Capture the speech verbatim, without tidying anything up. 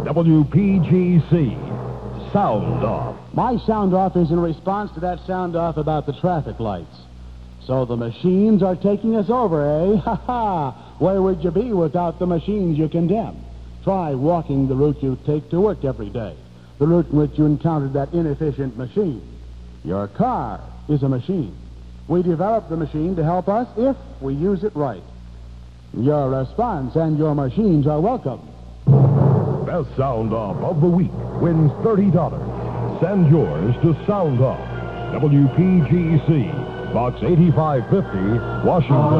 W P G C. Sound Off. My sound off is in response to that sound off about the traffic lights. So the machines are taking us over, eh? Ha ha! Where would you be without the machines you condemn? Try walking the route you take to work every day, the route in which you encountered that inefficient machine. Your car is a machine. We developed the machine to help us if we use it right. Your response and your machines are welcome. Best Sound Off of the Week wins thirty dollars. Send yours to Sound Off, W P G C, Box eighty-five fifty, Washington.